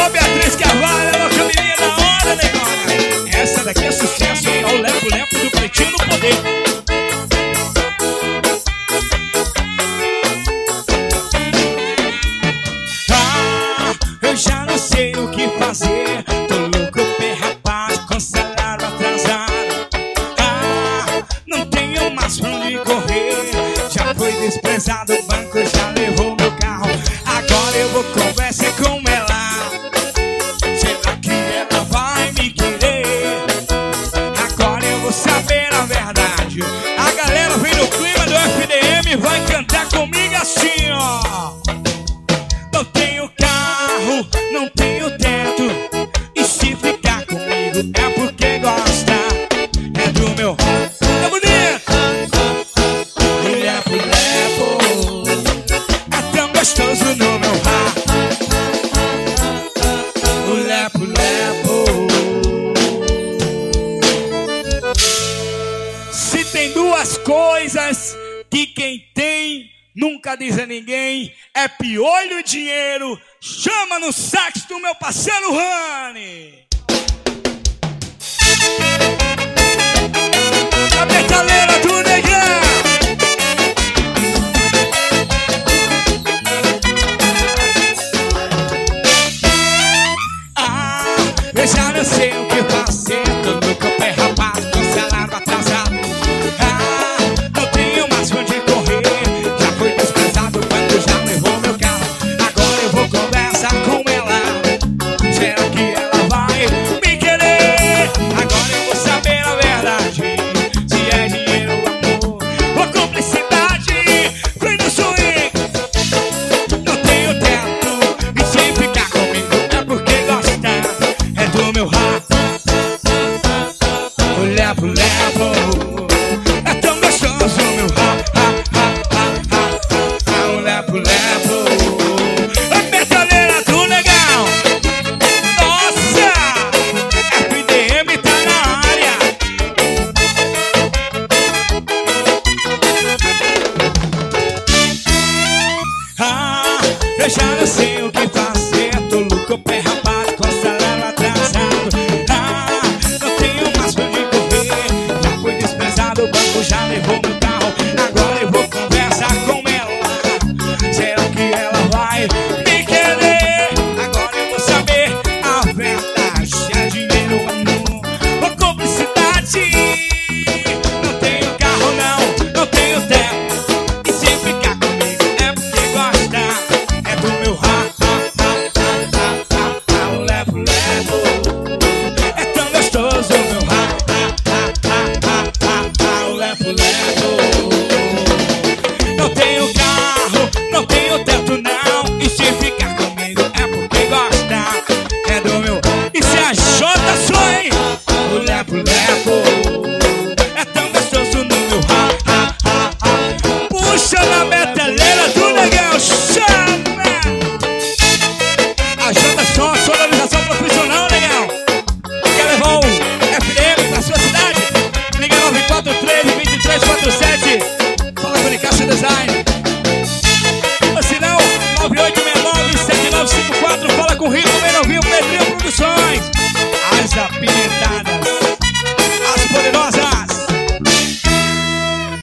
Alô, Beatriz Carvalho, alô, Camilinha da hora, negona. Essa daqui é sucesso, hein? Olha o lepo-lepo do Pretinho no Poder. Eu já não sei o que fazer. Tô louco, perrapado, com salário atrasado. Não tenho mais pra onde correr. Já fui desprezado, o banco já levou meu carro. Agora eu vou conversar com ela. Será que ela vai me querer? Agora eu vou saber a verdade. A galera vem no clima do FDM e vai cantar comigo assim, ó. Não tenho carro, não tenho teto. E se ficar comigo é porque gosta. É do meu... É bonito! Lepo-lepo, é tão gostoso no meu ar. O lepo-lepo. Se tem duas coisas que quem tem nunca diz a ninguém, é piolho e dinheiro. Chama no sax do meu parceiro Rani. A metaleira do negão. Eu já não sei o que fazer. Tô louco, pé rapado, cancelado, atrasado. Não tenho mais pra onde correr. Já fui desprezado quando já levou meu carro. Agora eu vou conversar com ela. Será que ela vai me querer? Agora eu vou saber a verdade. Se é dinheiro ou amor ou cumplicidade. Vem no swing. Não tenho teto. E se ficar comigo é porque gosta. É do meu rato. O lepo-lepo é tão gostoso, meu rato. O lepo-lepo. A metaleira do legal. Nossa, FDM tá na área. Eu já não sei o que fazer.